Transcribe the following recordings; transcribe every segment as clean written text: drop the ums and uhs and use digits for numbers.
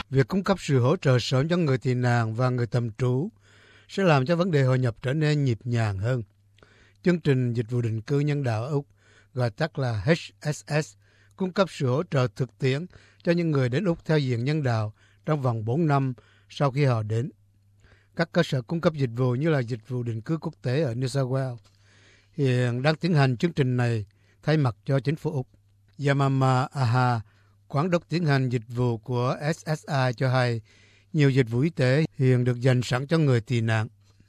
Việc cung cấp sự hỗ trợ sớm cho người tị nạn và người tạm trú sẽ làm cho vấn đề hội nhập trở nên nhịp nhàng hơn. Chương trình Dịch vụ Định cư Nhân đạo Úc, gọi tắt là HSS, cung cấp sự hỗ trợ thực tiễn cho những người đến Úc theo diện nhân đạo trong vòng 4 năm sau khi họ đến. Các cơ sở cung cấp dịch vụ như là Dịch vụ Định cư Quốc tế ở New South Wales hiện đang tiến hành chương trình này thay mặt cho chính phủ Úc. Yamama Aha, Quản đốc tiến hành dịch vụ của SSI cho hay nhiều dịch vụ y tế hiện được dành sẵn cho người tị nạn.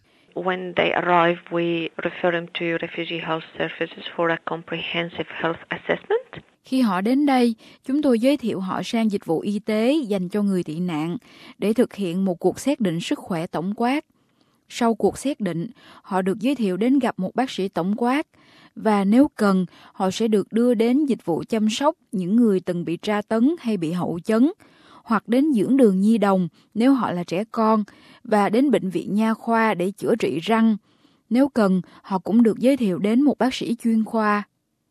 When they arrive, we refer them to Refugee Health Services for a comprehensive health assessment. Khi họ đến đây, chúng tôi giới thiệu họ sang dịch vụ y tế dành cho người tị nạn để thực hiện một cuộc xét định sức khỏe tổng quát. Sau cuộc xét định, họ được giới thiệu đến gặp một bác sĩ tổng quát và nếu cần, họ sẽ được đưa đến dịch vụ chăm sóc những người từng bị tra tấn hay bị hậu chấn, hoặc đến dưỡng đường nhi đồng nếu họ là trẻ con và đến bệnh viện nha khoa để chữa trị răng. Nếu cần, họ cũng được giới thiệu đến một bác sĩ chuyên khoa.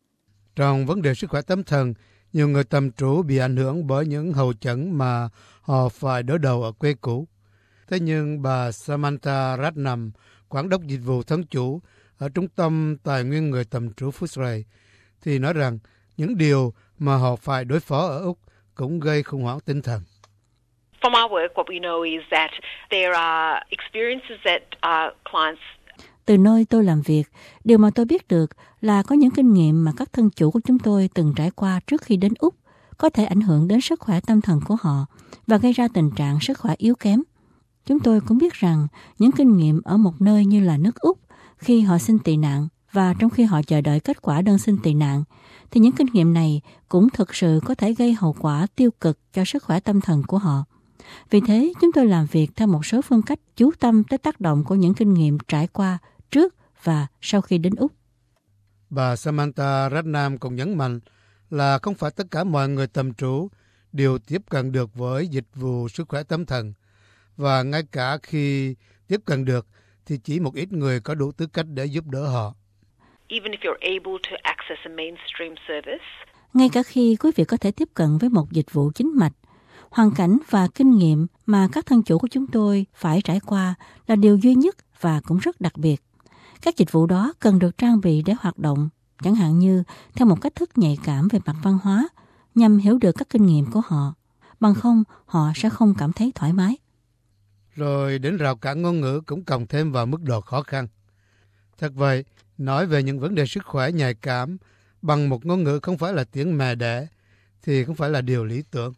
Trong vấn đề sức khỏe tâm thần, nhiều người tạm trú bị ảnh hưởng bởi những hậu chấn mà họ phải đối đầu ở quê cũ. Thế nhưng bà Samantha Ratnam, Quản đốc dịch vụ thân chủ ở Trung tâm Tài nguyên người tạm trú Footscray, thì nói rằng những điều mà họ phải đối phó ở Úc cũng gây khủng hoảng tinh thần. From our work, what we know is that there are experiences that our clients. Từ nơi tôi làm việc, điều mà tôi biết được là có những kinh nghiệm mà các thân chủ của chúng tôi từng trải qua trước khi đến Úc có thể ảnh hưởng đến sức khỏe tâm thần của họ và gây ra tình trạng sức khỏe yếu kém. Chúng tôi cũng biết rằng những kinh nghiệm ở một nơi như là nước Úc khi họ xin tị nạn và trong khi họ chờ đợi kết quả đơn xin tị nạn, thì những kinh nghiệm này cũng thực sự có thể gây hậu quả tiêu cực cho sức khỏe tâm thần của họ. Vì thế, chúng tôi làm việc theo một số phương cách chú tâm tới tác động của những kinh nghiệm trải qua trước và sau khi đến Úc. Bà Samantha Ratnam cũng nhấn mạnh là không phải tất cả mọi người tạm trú đều tiếp cận được với dịch vụ sức khỏe tâm thần. Và ngay cả khi tiếp cận được thì chỉ một ít người có đủ tư cách để giúp đỡ họ. Even if you're able to access a mainstream service. Ngay cả khi quý vị có thể tiếp cận với một dịch vụ chính mạch, hoàn cảnh và kinh nghiệm mà các thân chủ của chúng tôi phải trải qua là điều duy nhất và cũng rất đặc biệt. Các dịch vụ đó cần được trang bị để hoạt động, chẳng hạn như theo một cách thức nhạy cảm về mặt văn hóa, nhằm hiểu được các kinh nghiệm của họ. Bằng không, họ sẽ không cảm thấy thoải mái. Rồi đến rào cản ngôn ngữ cũng cộng thêm vào mức độ khó khăn. Thật vậy, nói về những vấn đề sức khỏe nhạy cảm bằng một ngôn ngữ không phải là tiếng mẹ đẻ thì không phải là điều lý tưởng.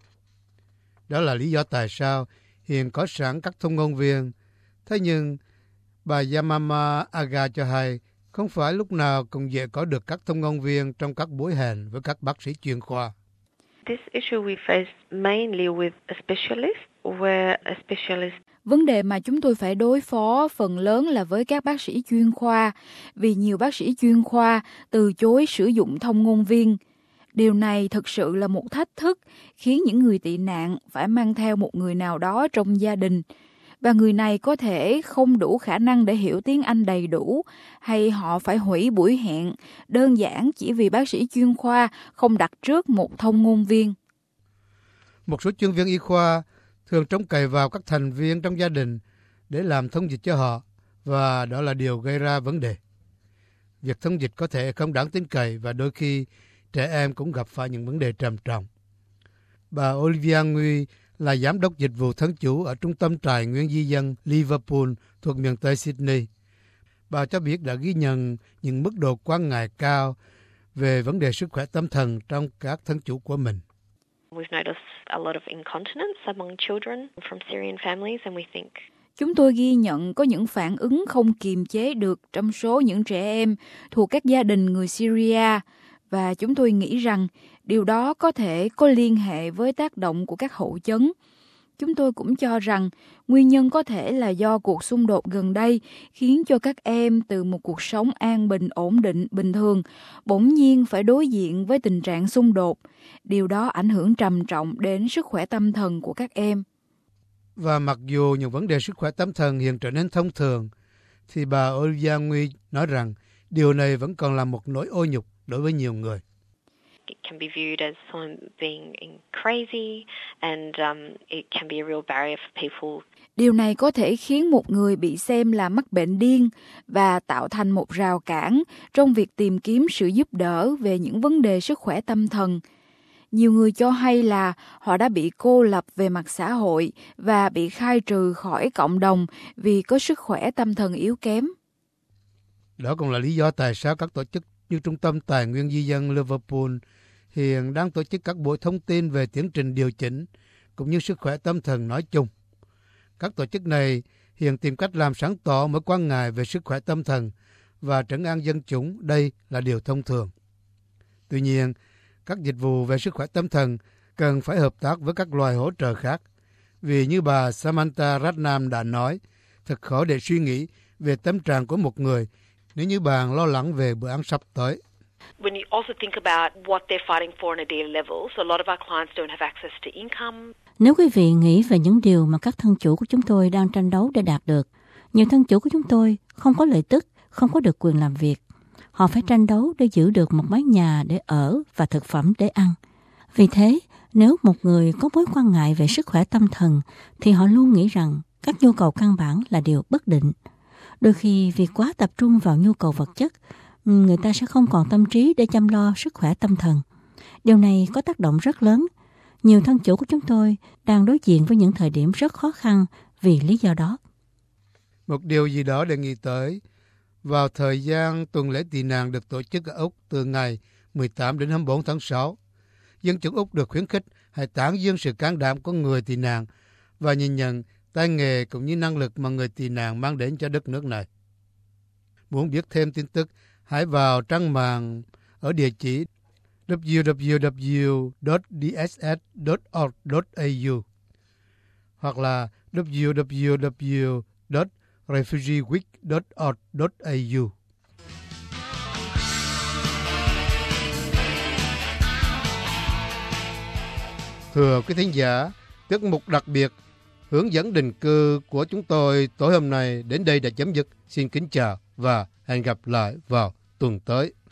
Đó là lý do tại sao hiện có sẵn các thông ngôn viên. Thế nhưng, bà Yamama Aga cho hay không phải lúc nào cũng dễ có được các thông ngôn viên trong các buổi hẹn với các bác sĩ chuyên khoa. This issue we face mainly with a specialist, where a specialist. Vấn đề mà chúng tôi phải đối phó phần lớn là với các bác sĩ chuyên khoa, vì nhiều bác sĩ chuyên khoa từ chối sử dụng thông ngôn viên. Điều này thực sự là một thách thức, khiến những người tị nạn phải mang theo một người nào đó trong gia đình. Và người này có thể không đủ khả năng để hiểu tiếng Anh đầy đủ, hay họ phải hủy buổi hẹn, đơn giản chỉ vì bác sĩ chuyên khoa không đặt trước một thông ngôn viên. Một số chuyên viên y khoa thường trông cậy vào các thành viên trong gia đình để làm thông dịch cho họ, và đó là điều gây ra vấn đề. Việc thông dịch có thể không đáng tin cậy và đôi khi trẻ em cũng gặp phải những vấn đề trầm trọng. Bà Olivia Nguy là giám đốc dịch vụ thân chủ ở Trung tâm Trại Nguyên di dân Liverpool thuộc miền Tây Sydney. Bà cho biết đã ghi nhận những mức độ quan ngại cao về vấn đề sức khỏe tâm thần trong các thân chủ của mình. We've noticed a lot of incontinence among children from Syrian families and we think. Chúng tôi ghi nhận có những phản ứng không kiềm chế được trong số những trẻ em thuộc các gia đình người Syria và chúng tôi nghĩ rằng điều đó có thể có liên hệ với tác động của các hậu chấn. Chúng tôi cũng cho rằng nguyên nhân có thể là do cuộc xung đột gần đây khiến cho các em từ một cuộc sống an bình, ổn định, bình thường, bỗng nhiên phải đối diện với tình trạng xung đột. Điều đó ảnh hưởng trầm trọng đến sức khỏe tâm thần của các em. Và mặc dù những vấn đề sức khỏe tâm thần hiện trở nên thông thường, thì bà Olivia Nguy nói rằng điều này vẫn còn là một nỗi ô nhục đối với nhiều người. it can be viewed as someone being crazy, and it can be a real barrier for people. Điều này có thể khiến một người bị xem là mắc bệnh điên và tạo thành một rào cản trong việc tìm kiếm sự giúp đỡ về những vấn đề sức khỏe tâm thần. Nhiều người cho hay là họ đã bị cô lập về mặt xã hội và bị khai trừ khỏi cộng đồng vì có sức khỏe tâm thần yếu kém. Đó cũng là lý do tại sao các tổ chức như Trung tâm Tài nguyên Di dân Liverpool hiện đang tổ chức các buổi thông tin về tiến trình điều chỉnh cũng như sức khỏe tâm thần nói chung. Các tổ chức này hiện tìm cách làm sáng tỏ mối quan ngại về sức khỏe tâm thần và trấn an dân chúng, đây là điều thông thường. Tuy nhiên, các dịch vụ về sức khỏe tâm thần cần phải hợp tác với các loài hỗ trợ khác. Vì như bà Samantha Ratnam đã nói, thật khó để suy nghĩ về tâm trạng của một người nếu như bạn lo lắng về bữa ăn sắp tới. When you also think about what they're fighting for on a daily level, so a lot of our clients don't have access to income. Nếu quý vị nghĩ về những điều mà các thân chủ của chúng tôi đang tranh đấu để đạt được, nhiều thân chủ của chúng tôi không có lợi tức, không có được quyền làm việc. Họ phải tranh đấu để giữ được một mái nhà để ở và thực phẩm để ăn. Vì thế, nếu một người có mối quan ngại về sức khỏe tâm thần, thì họ luôn nghĩ rằng các nhu cầu căn bản là điều bất định. Đôi khi vì quá tập trung vào nhu cầu vật chất, người ta sẽ không còn tâm trí để chăm lo sức khỏe tâm thần. Điều này có tác động rất lớn. Nhiều thân chủ của chúng tôi đang đối diện với những thời điểm rất khó khăn vì lý do đó. Một điều gì đó để nghĩ tới, vào thời gian tuần lễ tị nạn được tổ chức ở Úc từ ngày 18 đến 24 tháng 6, dân chúng Úc được khuyến khích hãy tán dương sự can đảm của người tị nạn và nhìn nhận tay nghề cũng như năng lực mà người tị nạn mang đến cho đất nước này. Muốn biết thêm tin tức, hãy vào trang mạng ở địa chỉ www.dss.org.au hoặc là www.refugeeweek.org.au. Thưa quý thính giả, tiết mục đặc biệt hướng dẫn định cư của chúng tôi tối hôm nay đến đây đã chấm dứt. Xin kính chào và hẹn gặp lại vào tuần tới.